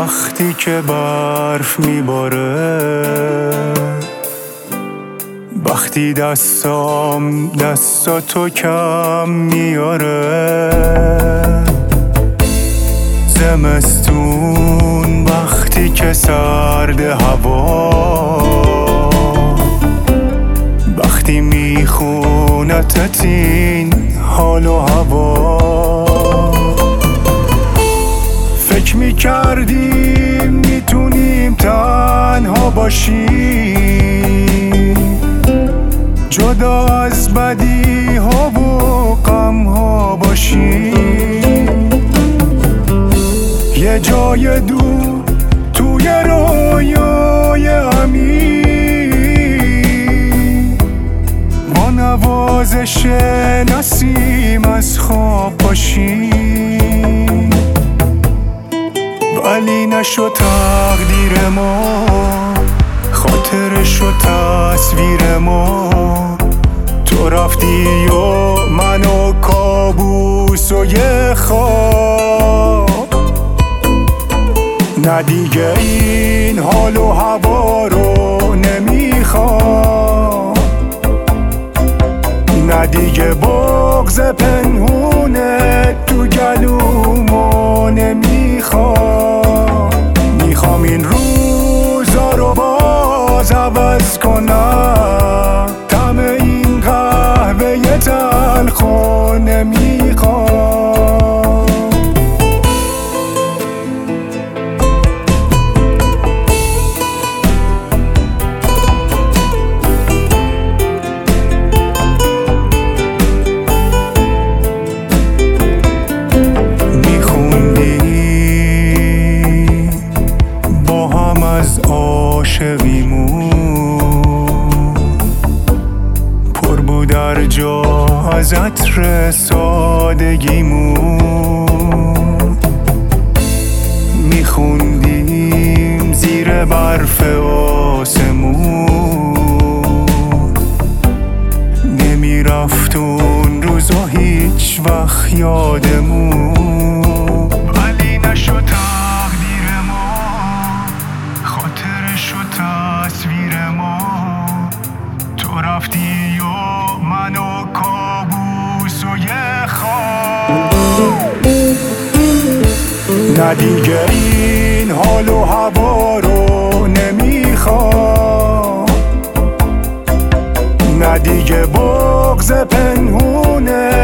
وقتی که برف میباره، وقتی دستام دستاتو کم میاره، زمستون وقتی که سرد هوا، وقتی میخونتت این حال و هوا. فکر میکردیم میتونیم تنها باشیم، جدا از بدی ها و غم ها باشیم، یه جای دور توی رویای امید، با نوازش نسیم از خواب باشیم. ولی نشد تقدیر ما، خاطرش و تصویر ما، تو رفتی و من و کابوس و یه خواب. نه دیگه این حال و هوا رو نمیخوام، نه دیگه بغض پنهونه تو گلومو نمیخوام. میخوام این روزا رو باز عوض کنم، طعم این قهوه تلخو نمیخوام. از عاشقیمون پر بود در جا از عطر سادگیمون، میخوندیم زیر برف آسمون، نمیرفت اون روزا هیچ وقت یادمون. ولی نشد تقدیر ما، خاطرش و تصویر ما، تو رفتی و من و کابوس و یه خواب. نه دیگه این حال و هوا رو نمیخوام، نه دیگه بغض پنهونه